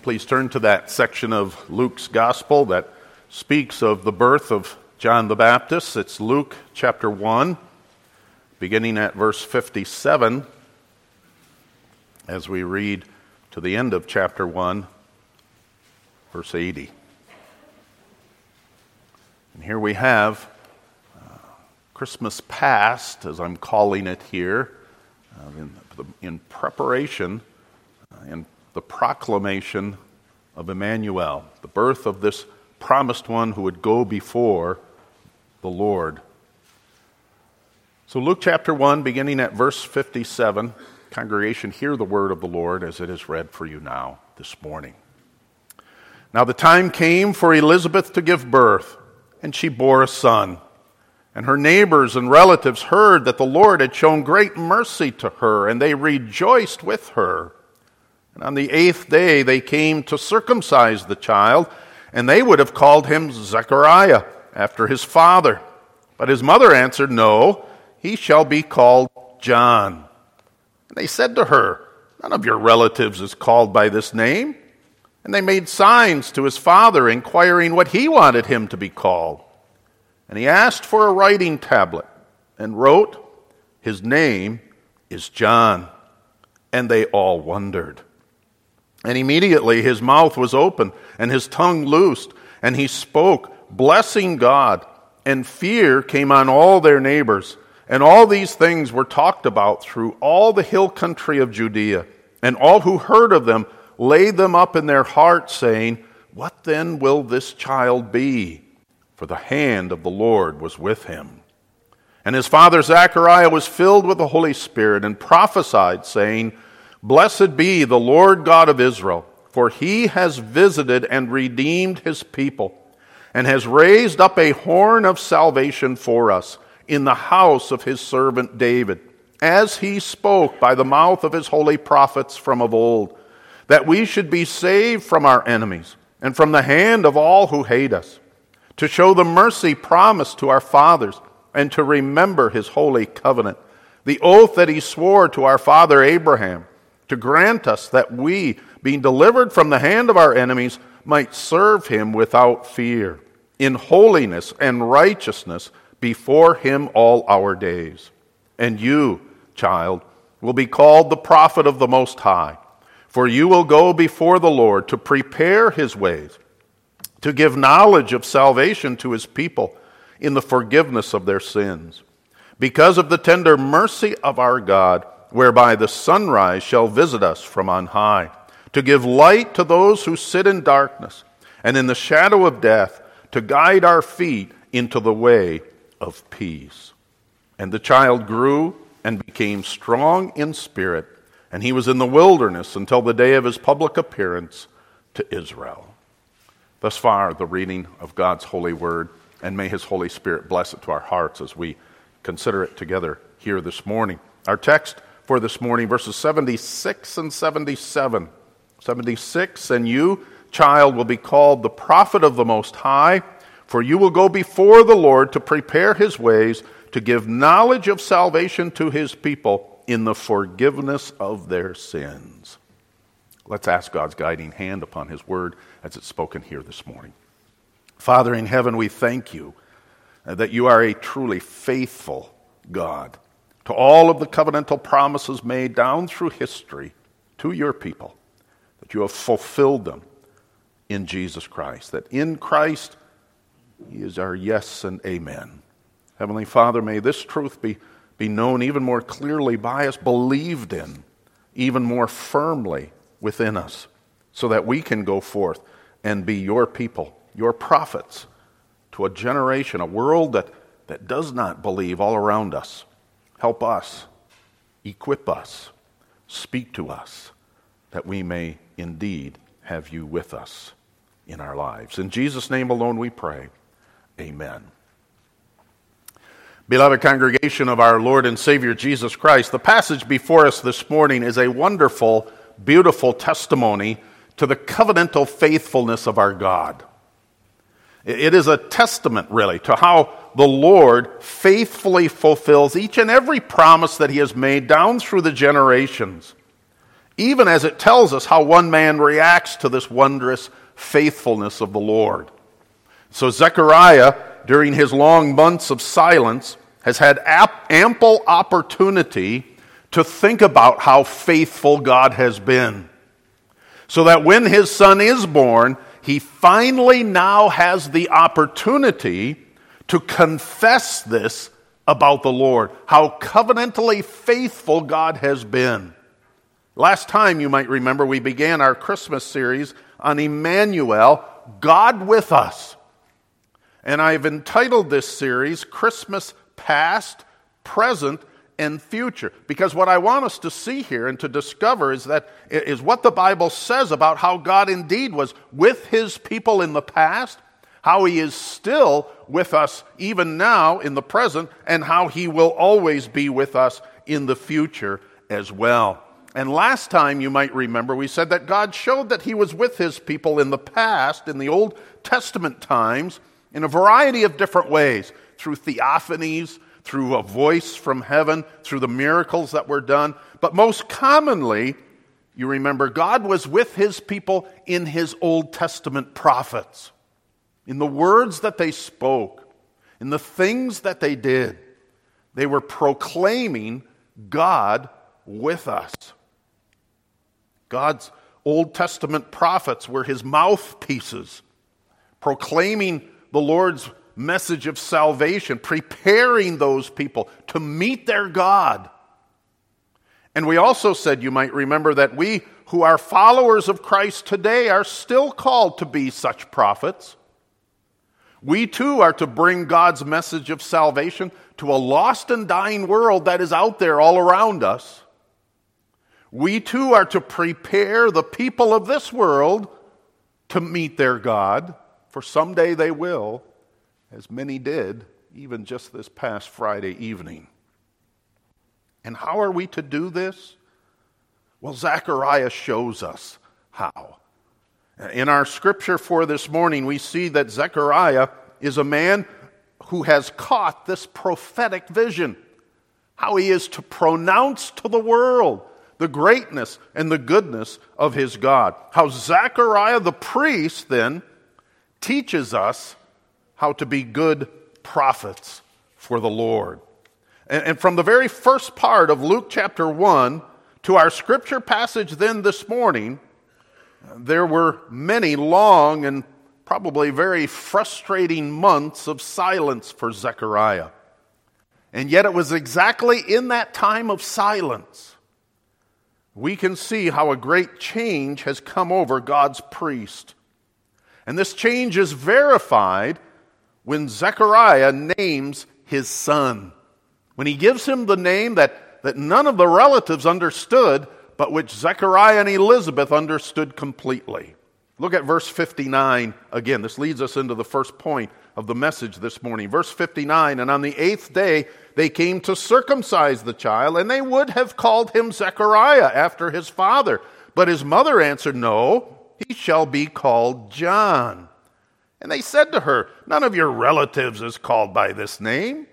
Please turn to that section of Luke's Gospel that speaks of the birth of John the Baptist. It's Luke chapter 1, beginning at verse 57, as we read to the end of chapter 1, verse 80. And here we have Christmas past, as I'm calling it here, in preparation and the proclamation of Emmanuel, the birth of this promised one who would go before the Lord. So Luke chapter 1, beginning at verse 57, congregation, hear the word of the Lord as it is read for you now this morning. Now the time came for Elizabeth to give birth, and she bore a son. And her neighbors and relatives heard that the Lord had shown great mercy to her, and they rejoiced with her. And on the 8th day they came to circumcise the child, and they would have called him Zechariah, after his father. But his mother answered, "No, he shall be called John." And they said to her, "None of your relatives is called by this name." And they made signs to his father, inquiring what he wanted him to be called. And he asked for a writing tablet, and wrote, "His name is John." And they all wondered. And immediately his mouth was open, and his tongue loosed, and he spoke, blessing God. And fear came on all their neighbors. And all these things were talked about through all the hill country of Judea. And all who heard of them laid them up in their hearts, saying, "What then will this child be?" For the hand of the Lord was with him. And his father Zechariah was filled with the Holy Spirit, and prophesied, saying, "Blessed be the Lord God of Israel, for he has visited and redeemed his people, and has raised up a horn of salvation for us in the house of his servant David, as he spoke by the mouth of his holy prophets from of old, that we should be saved from our enemies, and from the hand of all who hate us, to show the mercy promised to our fathers, and to remember his holy covenant, the oath that he swore to our father Abraham, to grant us that we, being delivered from the hand of our enemies, might serve him without fear, in holiness and righteousness before him all our days. And you, child, will be called the prophet of the Most High, for you will go before the Lord to prepare his ways, to give knowledge of salvation to his people in the forgiveness of their sins, because of the tender mercy of our God, whereby the sunrise shall visit us from on high, to give light to those who sit in darkness, and in the shadow of death, to guide our feet into the way of peace. And the child grew and became strong in spirit, and he was in the wilderness until the day of his public appearance to Israel. Thus far, the reading of God's holy word, and may his Holy Spirit bless it to our hearts as we consider it together here this morning. Our text for this morning, verses 76 and 77. 76, and you, child, will be called the prophet of the Most High, for you will go before the Lord to prepare his ways, to give knowledge of salvation to his people in the forgiveness of their sins. Let's ask God's guiding hand upon his word as it's spoken here this morning. Father in heaven, we thank you that you are a truly faithful God to all of the covenantal promises made down through history to your people, that you have fulfilled them in Jesus Christ, that in Christ he is our yes and amen. Heavenly Father, may this truth be known even more clearly by us, believed in even more firmly within us, so that we can go forth and be your people, your prophets, to a generation, a world that does not believe all around us. Help us, equip us, speak to us, that we may indeed have you with us in our lives. In Jesus' name alone we pray. Amen. Beloved congregation of our Lord and Savior Jesus Christ, the passage before us this morning is a wonderful, beautiful testimony to the covenantal faithfulness of our God. It is a testament, really, to how the Lord faithfully fulfills each and every promise that he has made down through the generations. even as it tells us how one man reacts to this wondrous faithfulness of the Lord. So Zechariah, during his long months of silence, has had ample opportunity to think about how faithful God has been. So that when his son is born, he finally now has the opportunity to confess this about the Lord, how covenantally faithful God has been. Last time, you might remember, we began our Christmas series on Emmanuel, God with us. And I've entitled this series, Christmas Past, Present, and Future. Because what I want us to see here and to discover is what the Bible says about how God indeed was with his people in the past, how he is still with us even now in the present, and how he will always be with us in the future as well. And last time, you might remember, we said that God showed that he was with his people in the past, in the Old Testament times, in a variety of different ways, through theophanies, through a voice from heaven, through the miracles that were done. But most commonly, you remember, God was with his people in his Old Testament prophets, in the words that they spoke, in the things that they did. They were proclaiming God with us. God's Old Testament prophets were his mouthpieces, proclaiming the Lord's message of salvation, preparing those people to meet their God. And we also said, you might remember, that we who are followers of Christ today are still called to be such prophets. We too are to bring God's message of salvation to a lost and dying world that is out there all around us. We too are to prepare the people of this world to meet their God, for someday they will, as many did, even just this past Friday evening. And how are we to do this? Well, Zechariah shows us how. In our scripture for this morning, we see that Zechariah is a man who has caught this prophetic vision, how he is to pronounce to the world the greatness and the goodness of his God. How Zechariah the priest then teaches us how to be good prophets for the Lord. And from the very first part of Luke chapter 1 to our scripture passage then this morning, there were many long and probably very frustrating months of silence for Zechariah. And yet it was exactly in that time of silence we can see how a great change has come over God's priest. And this change is verified when Zechariah names his son. When he gives him the name that none of the relatives understood, but which Zechariah and Elizabeth understood completely. Look at verse 59 again. This leads us into the first point of the message this morning. Verse 59, and on the 8th day they came to circumcise the child, and they would have called him Zechariah after his father. But his mother answered, no, he shall be called John. And they said to her, none of your relatives is called by this name.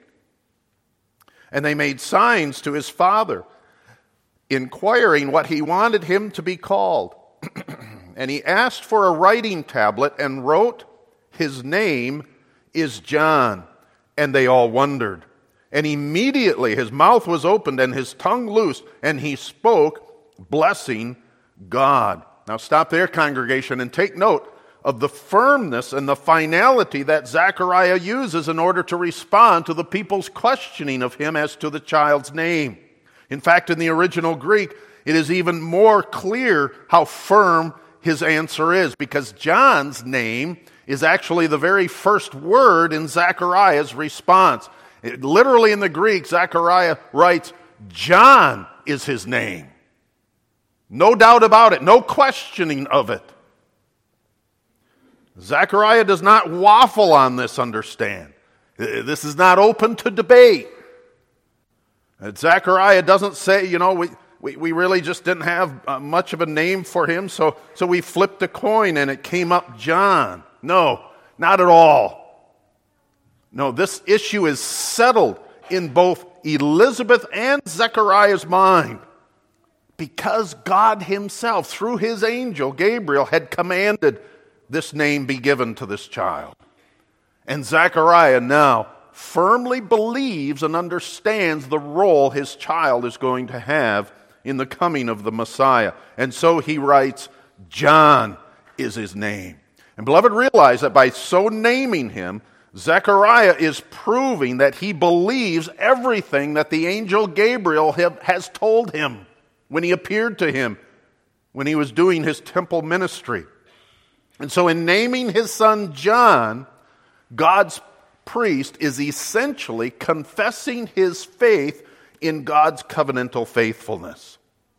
And they made signs to his father, inquiring what he wanted him to be called. And he asked for a writing tablet and wrote, his name is John. And they all wondered. And immediately his mouth was opened and his tongue loosed, and he spoke, blessing God. Now stop there, congregation, and take note of the firmness and the finality that Zechariah uses in order to respond to the people's questioning of him as to the child's name. In fact, in the original Greek, it is even more clear how firm his answer is, because John's name is actually the very first word in Zechariah's response. Literally in the Greek, Zechariah writes, John is his name. No doubt about it, no questioning of it. Zechariah does not waffle on this, understand. This is not open to debate. Zechariah doesn't say, we really just didn't have much of a name for him, so we flipped a coin and it came up John. No, not at all. No, this issue is settled in both Elizabeth and Zechariah's mind. because God himself, through his angel Gabriel, had commanded this name be given to this child. And Zechariah now firmly believes and understands the role his child is going to have in the coming of the Messiah. And so he writes, John is his name. And beloved, realize that by so naming him, Zechariah is proving that he believes everything that the angel Gabriel has told him when he appeared to him, when he was doing his temple ministry. And so in naming his son John, God's priest is essentially confessing his faith in God's covenantal faithfulness.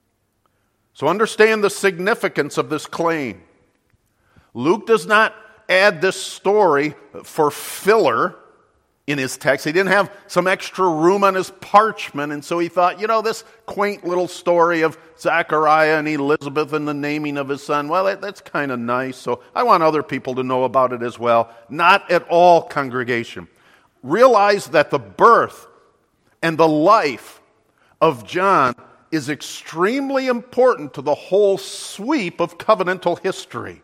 So understand the significance of this claim. Luke does not add this story for filler in his text. He didn't have some extra room on his parchment, and so he thought, this quaint little story of Zechariah and Elizabeth and the naming of his son, well, that's kind of nice, so I want other people to know about it as well. Not at all, congregation. Realize that the birth and the life of John is extremely important to the whole sweep of covenantal history.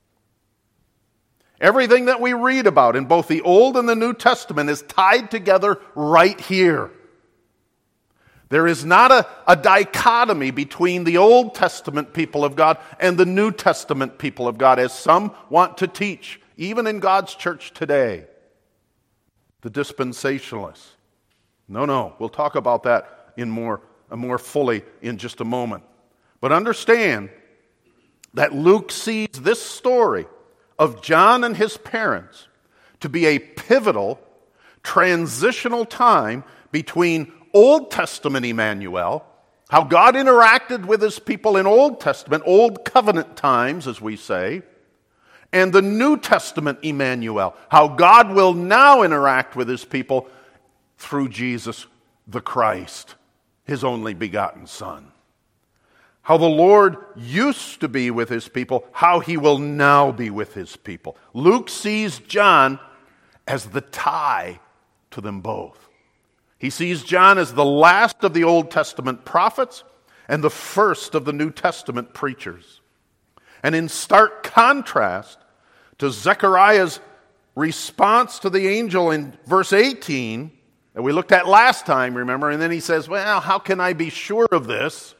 Everything that we read about in both the Old and the New Testament is tied together right here. There is not a dichotomy between the Old Testament people of God and the New Testament people of God, as some want to teach, even in God's church today. The dispensationalists. No, we'll talk about that more fully in just a moment. But understand that Luke sees this story of John and his parents to be a pivotal, transitional time between Old Testament Emmanuel, how God interacted with his people in Old Testament, Old Covenant times, as we say, and the New Testament Emmanuel, how God will now interact with his people through Jesus the Christ, his only begotten Son. How the Lord used to be with his people, how he will now be with his people. Luke sees John as the tie to them both. He sees John as the last of the Old Testament prophets and the first of the New Testament preachers. And in stark contrast to Zechariah's response to the angel in verse 18, that we looked at last time, remember, and then he says, well, how can I be sure of this?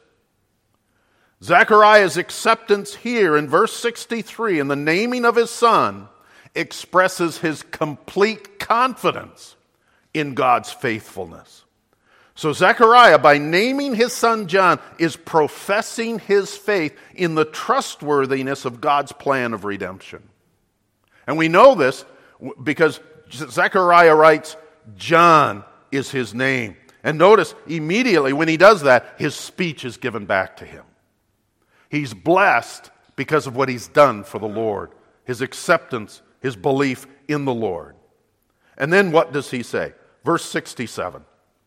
Zechariah's acceptance here in verse 63 in the naming of his son expresses his complete confidence in God's faithfulness. So Zechariah, by naming his son John, is professing his faith in the trustworthiness of God's plan of redemption. And we know this because Zechariah writes, John is his name. And notice, immediately when he does that, his speech is given back to him. He's blessed because of what he's done for the Lord, his acceptance, his belief in the Lord. And then what does he say? Verse 67.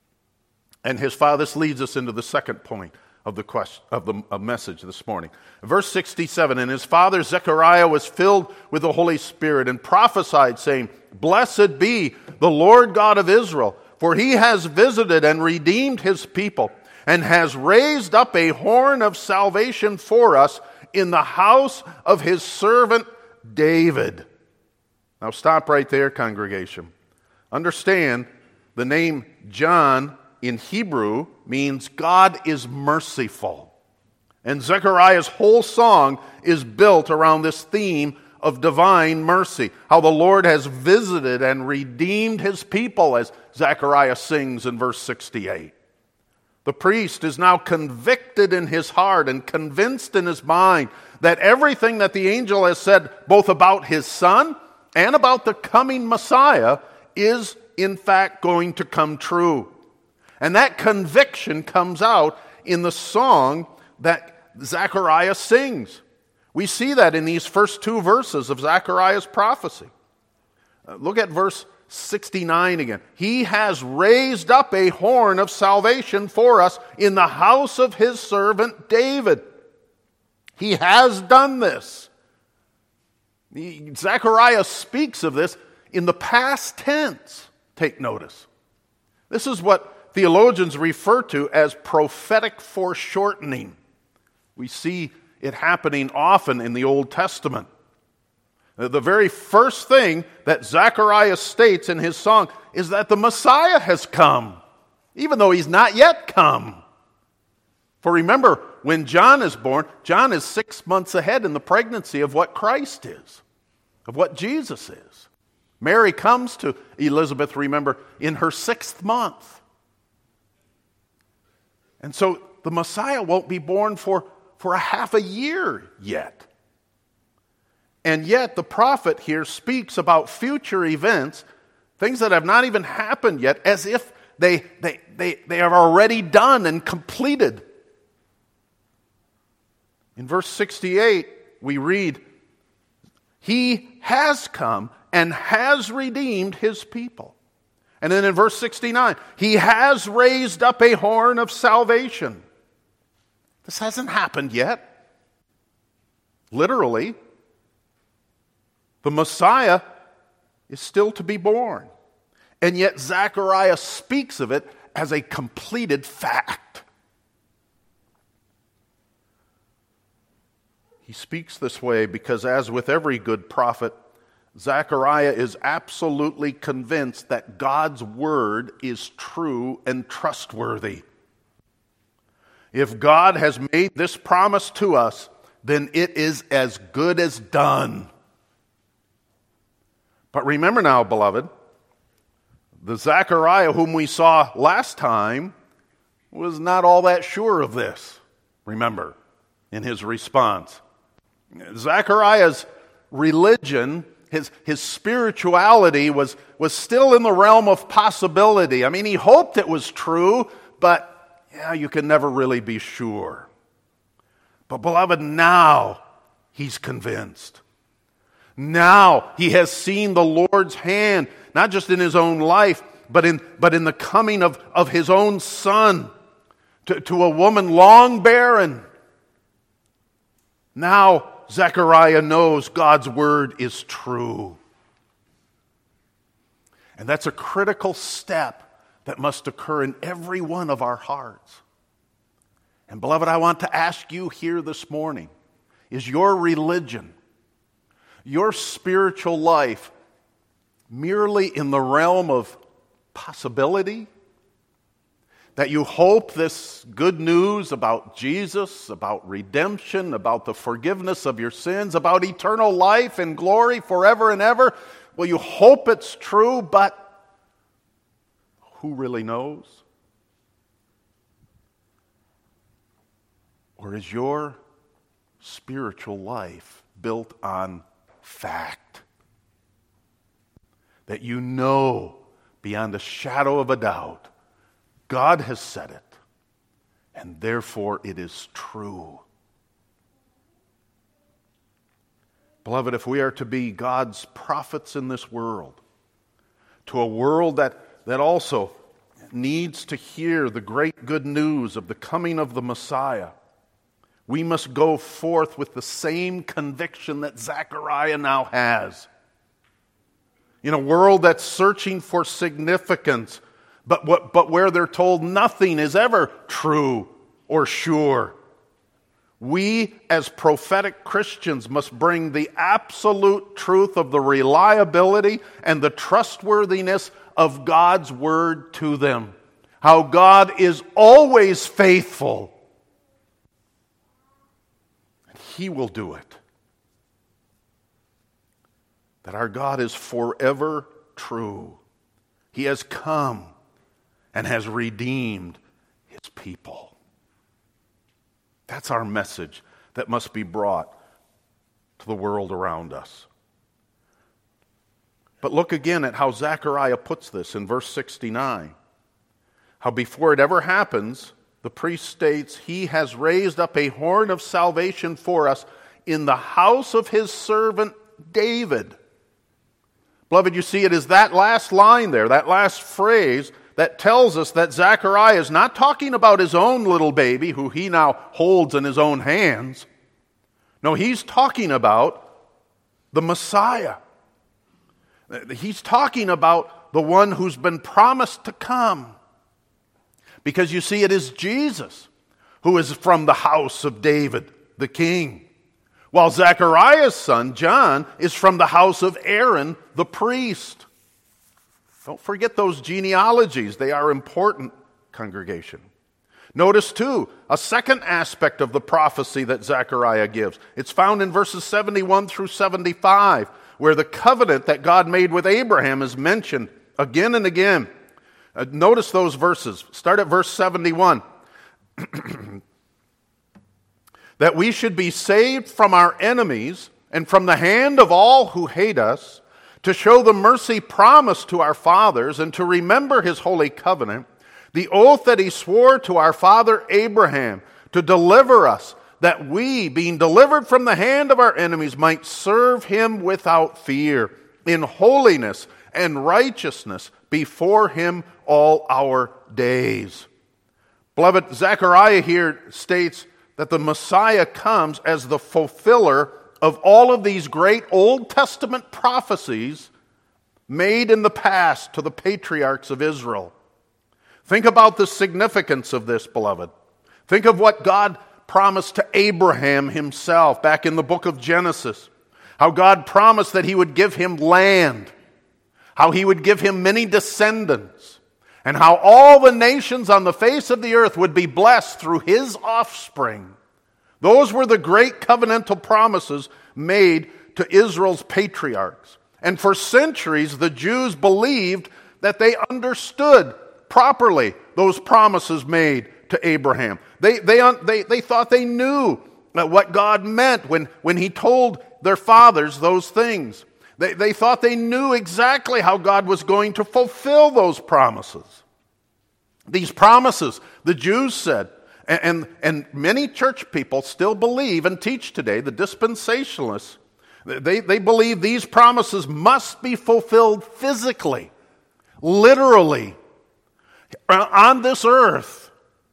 And this leads us into the second point of the question of the message this morning. Verse 67, and his father Zechariah was filled with the Holy Spirit and prophesied, saying, Blessed be the Lord God of Israel, for he has visited and redeemed his people, and has raised up a horn of salvation for us in the house of his servant David. Now stop right there, congregation. Understand, the name John in Hebrew means God is merciful. And Zechariah's whole song is built around this theme of divine mercy, how the Lord has visited and redeemed his people, as Zechariah sings in verse 68. The priest is now convicted in his heart and convinced in his mind that everything that the angel has said, both about his son and about the coming Messiah, is in fact going to come true. And that conviction comes out in the song that Zechariah sings. We see that in these first two verses of Zechariah's prophecy. Look at verse 69 again. He has raised up a horn of salvation for us in the house of his servant David. He has done this. Zechariah speaks of this in the past tense. Take notice. This is what theologians refer to as prophetic foreshortening. We see it happening often in the Old Testament. The very first thing that Zechariah states in his song is that the Messiah has come, even though he's not yet come. For remember, when John is born, John is 6 months ahead in the pregnancy of what Christ is, of what Jesus is. Mary comes to Elizabeth, remember, in her 6th month. And so the Messiah won't be born for a half a year yet. And yet the prophet here speaks about future events, things that have not even happened yet, as if they are already done and completed. In verse 68, we read, He has come and has redeemed His people. And then in verse 69, He has raised up a horn of salvation. This hasn't happened yet. Literally, the Messiah is still to be born. And yet Zechariah speaks of it as a completed fact. He speaks this way because, as with every good prophet, Zechariah is absolutely convinced that God's word is true and trustworthy. If God has made this promise to us, then it is as good as done. But remember now, beloved, the Zechariah whom we saw last time was not all that sure of this, remember, in his response. Zechariah's religion, his spirituality was still in the realm of possibility. I mean, he hoped it was true, but you can never really be sure. But beloved, now he's convinced. Now he has seen the Lord's hand, not just in his own life, but in the coming of his own son to a woman long barren. Now Zechariah knows God's word is true. And that's a critical step that must occur in every one of our hearts. And beloved, I want to ask you here this morning, is your religion, your spiritual life, merely in the realm of possibility? That you hope this good news about Jesus, about redemption, about the forgiveness of your sins, about eternal life and glory forever and ever, well, you hope it's true, but who really knows? Or is your spiritual life built on fact? That you know beyond a shadow of a doubt, God has said it, and therefore it is true. Beloved, if we are to be God's prophets in this world, to a world that also needs to hear the great good news of the coming of the Messiah, we must go forth with the same conviction that Zechariah now has. In a world that's searching for significance, but where they're told nothing is ever true or sure. We, as prophetic Christians, must bring the absolute truth of the reliability and the trustworthiness of God's word to them. How God is always faithful. And He will do it. That our God is forever true. He has come and has redeemed His people. That's our message that must be brought to the world around us. But look again at how Zechariah puts this in verse 69. How before it ever happens, the priest states, He has raised up a horn of salvation for us in the house of His servant David. Beloved, you see, it is that last line there, that last phrase, that tells us that Zechariah is not talking about his own little baby who he now holds in his own hands. No, he's talking about the Messiah. He's talking about the one who's been promised to come. Because you see, it is Jesus who is from the house of David, the king, while Zechariah's son, John, is from the house of Aaron, the priest. Don't forget those genealogies. They are important, congregation. Notice, too, a second aspect of the prophecy that Zechariah gives. It's found in verses 71 through 75, where the covenant that God made with Abraham is mentioned again and again. Notice those verses. Start at verse 71. That we should be saved from our enemies and from the hand of all who hate us, to show the mercy promised to our fathers and to remember his holy covenant, the oath that he swore to our father Abraham to deliver us, that we, being delivered from the hand of our enemies, might serve him without fear, in holiness and righteousness before him all our days. Beloved, Zechariah here states that the Messiah comes as the fulfiller of all of these great Old Testament prophecies made in the past to the patriarchs of Israel. Think about the significance of this, beloved. Think of what God promised to Abraham himself back in the book of Genesis. How God promised that he would give him land. How he would give him many descendants. And how all the nations on the face of the earth would be blessed through his offspring. Those were the great covenantal promises made to Israel's patriarchs. And for centuries, the Jews believed that they understood properly those promises made to Abraham. They thought they knew what God meant when he told their fathers those things. They thought they knew exactly how God was going to fulfill those promises. These promises, the Jews said, and many church people still believe and teach today, the dispensationalists, they believe these promises must be fulfilled physically, literally, on this earth.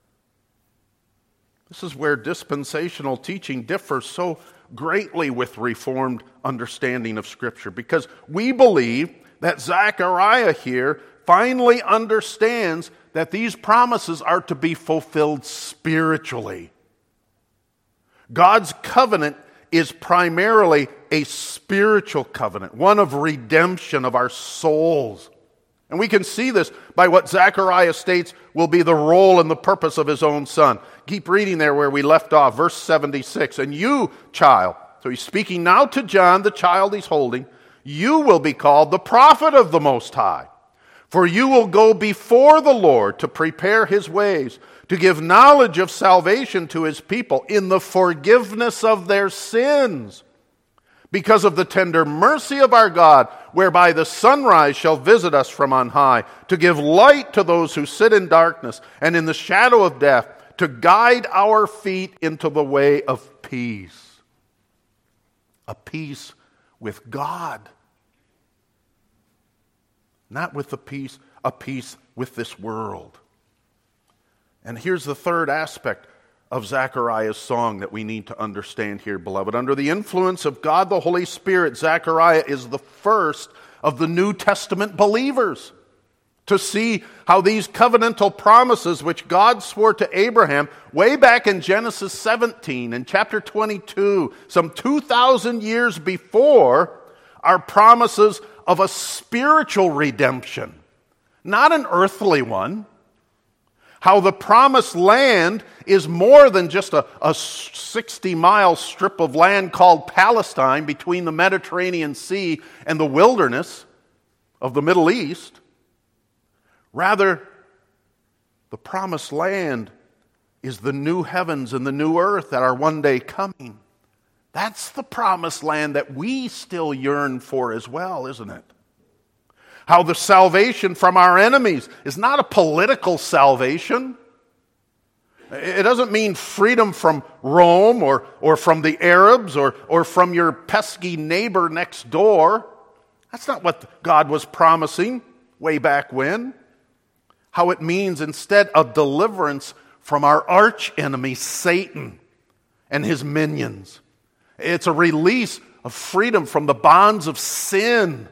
This is where dispensational teaching differs so greatly with Reformed understanding of Scripture, because we believe that Zechariah here finally understands that these promises are to be fulfilled spiritually. God's covenant is primarily a spiritual covenant, one of redemption of our souls. And we can see this by what Zechariah states will be the role and the purpose of his own son. Keep reading there where we left off, verse 76. And you, child, so he's speaking now to John, the child he's holding, you will be called the prophet of the Most High. For you will go before the Lord to prepare his ways, to give knowledge of salvation to his people in the forgiveness of their sins, because of the tender mercy of our God, whereby the sunrise shall visit us from on high, to give light to those who sit in darkness and in the shadow of death, to guide our feet into the way of peace. A peace with God. Not with a peace with this world. And here's the third aspect of Zechariah's song that we need to understand here, beloved. Under the influence of God the Holy Spirit, Zechariah is the first of the New Testament believers to see how these covenantal promises which God swore to Abraham way back in Genesis 17 and chapter 22, some 2,000 years before, are promises of a spiritual redemption, not an earthly one. How the promised land is more than just a 60-mile strip of land called Palestine between the Mediterranean Sea and the wilderness of the Middle East. Rather, the promised land is the new heavens and the new earth that are one day coming. That's the promised land that we still yearn for as well, isn't it? How the salvation from our enemies is not a political salvation. It doesn't mean freedom from Rome or from the Arabs or from your pesky neighbor next door. That's not what God was promising way back when. How it means instead a deliverance from our arch enemy, Satan, and his minions. It's a release of freedom from the bonds of sin.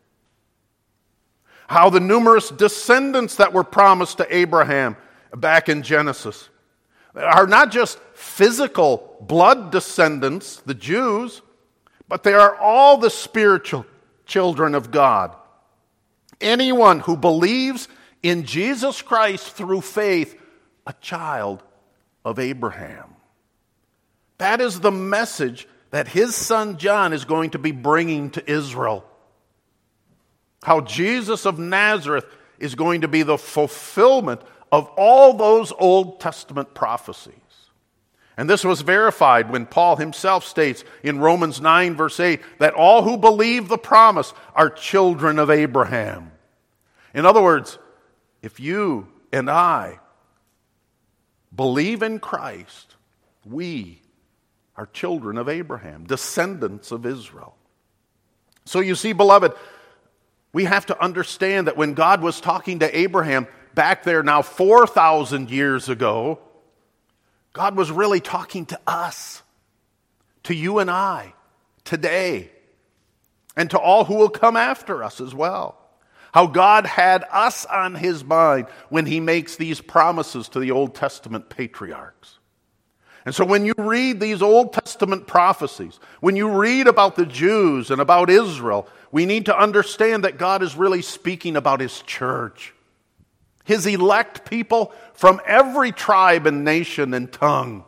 How the numerous descendants that were promised to Abraham back in Genesis, are not just physical blood descendants, the Jews, but they are all the spiritual children of God. Anyone who believes in Jesus Christ through faith, a child of Abraham. That is the message that his son John is going to be bringing to Israel. How Jesus of Nazareth is going to be the fulfillment of all those Old Testament prophecies. And this was verified when Paul himself states in Romans 9 verse 8 that all who believe the promise are children of Abraham. In other words, if you and I believe in Christ, we are children of Abraham, descendants of Israel. So you see, beloved, we have to understand that when God was talking to Abraham back there now 4,000 years ago, God was really talking to us, to you and I, today, and to all who will come after us as well. How God had us on his mind when he makes these promises to the Old Testament patriarchs. And so when you read these Old Testament prophecies, when you read about the Jews and about Israel, we need to understand that God is really speaking about his church. His elect people from every tribe and nation and tongue.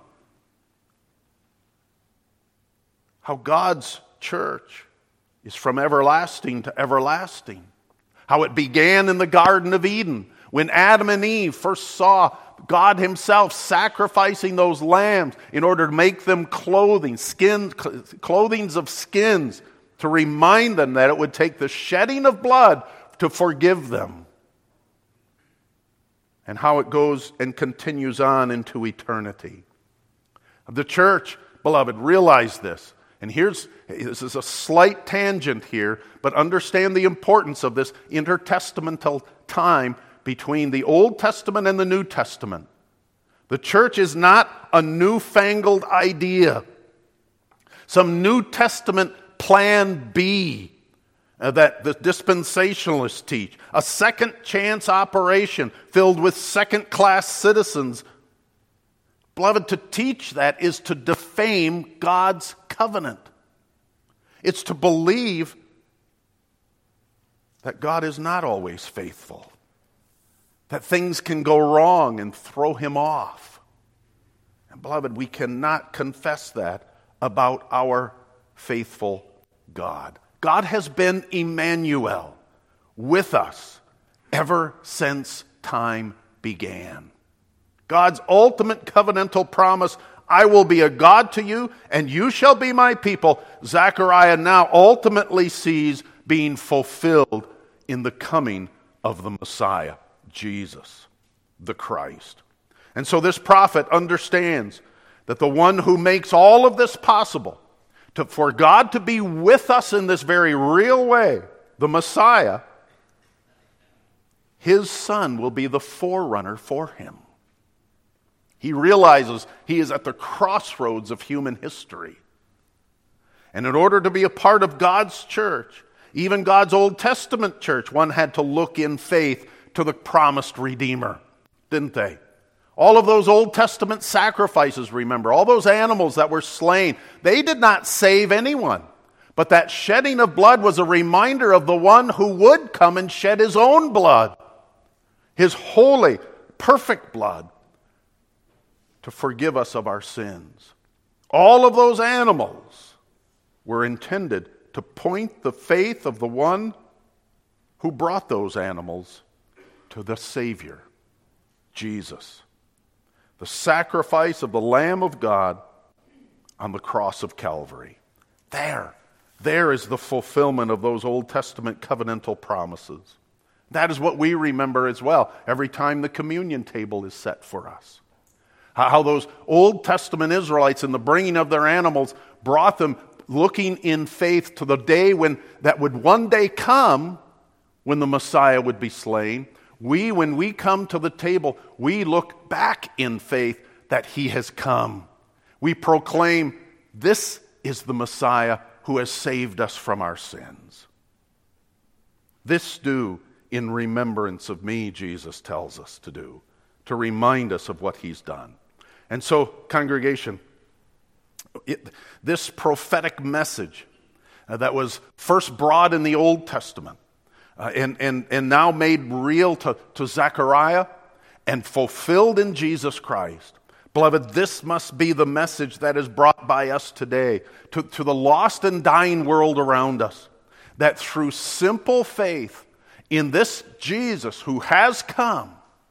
How God's church is from everlasting to everlasting. How it began in the Garden of Eden when Adam and Eve first saw God himself sacrificing those lambs in order to make them clothings of skins to remind them that it would take the shedding of blood to forgive them. And how it goes and continues on into eternity. The church, beloved, realize this. And this is a slight tangent here, but understand the importance of this intertestamental time between the Old Testament and the New Testament. The church is not a newfangled idea, some New Testament plan B that the dispensationalists teach, a second chance operation filled with second-class citizens. Beloved, to teach that is to defame God's covenant. It's to believe that God is not always faithful, that things can go wrong and throw him off. And beloved, we cannot confess that about our faithful God. God has been Emmanuel with us ever since time began. God's ultimate covenantal promise, I will be a God to you and you shall be my people, Zechariah now ultimately sees being fulfilled in the coming of the Messiah, Jesus, the Christ. And so this prophet understands that the one who makes all of this possible, for God to be with us in this very real way, the Messiah, his son will be the forerunner for him. He realizes he is at the crossroads of human history. And in order to be a part of God's church, even God's Old Testament church, one had to look in faith to the promised Redeemer, didn't they? All of those Old Testament sacrifices, remember, all those animals that were slain, they did not save anyone. But that shedding of blood was a reminder of the one who would come and shed his own blood, his holy, perfect blood, to forgive us of our sins. All of those animals were intended to point the faith of the one who brought those animals to the Savior, Jesus. The sacrifice of the Lamb of God on the cross of Calvary. There is the fulfillment of those Old Testament covenantal promises. That is what we remember as well every time the communion table is set for us. How those Old Testament Israelites in the bringing of their animals brought them looking in faith to the day when that would one day come when the Messiah would be slain. When we come to the table, we look back in faith that he has come. We proclaim, this is the Messiah who has saved us from our sins. This do in remembrance of me, Jesus tells us to do, to remind us of what he's done. And so, congregation, this prophetic message that was first brought in the Old Testament and now made real to Zechariah and fulfilled in Jesus Christ. Beloved, this must be the message that is brought by us today to the lost and dying world around us, that through simple faith in this Jesus who has come,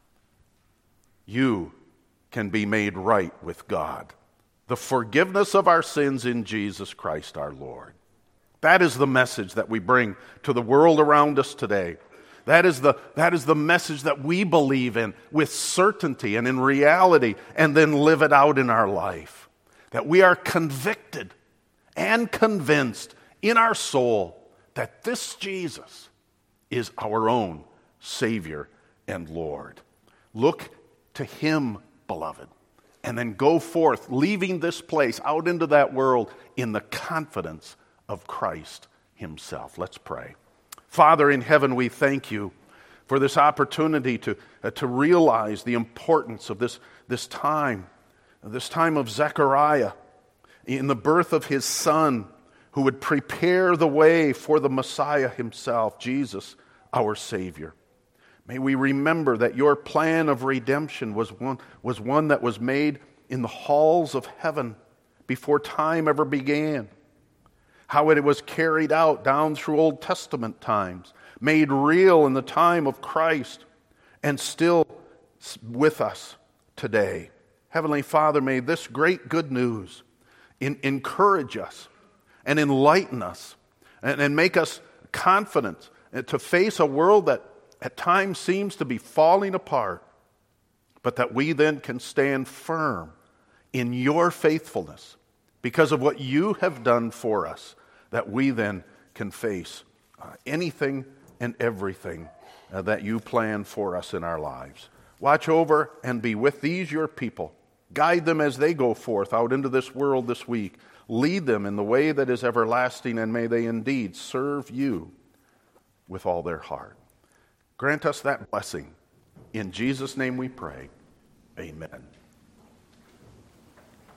you can be made right with God. The forgiveness of our sins in Jesus Christ our Lord. That is the message that we bring to the world around us today. That is the message that we believe in with certainty and in reality, and then live it out in our life. That we are convicted and convinced in our soul that this Jesus is our own Savior and Lord. Look to Him, beloved, and then go forth, leaving this place out into that world in the confidence of Christ Himself. Let's pray. Father in heaven, we thank you for this opportunity to realize the importance of this time of Zechariah in the birth of his son, who would prepare the way for the Messiah himself, Jesus, our Savior. May we remember that your plan of redemption was one that was made in the halls of heaven before time ever began. How it was carried out down through Old Testament times, made real in the time of Christ, and still with us today. Heavenly Father, may this great good news encourage us and enlighten us and make us confident to face a world that at times seems to be falling apart, but that we then can stand firm in your faithfulness because of what you have done for us, that we then can face anything and everything that you plan for us in our lives. Watch over and be with these your people. Guide them as they go forth out into this world this week. Lead them in the way that is everlasting, and may they indeed serve you with all their heart. Grant us that blessing. In Jesus' name we pray. Amen.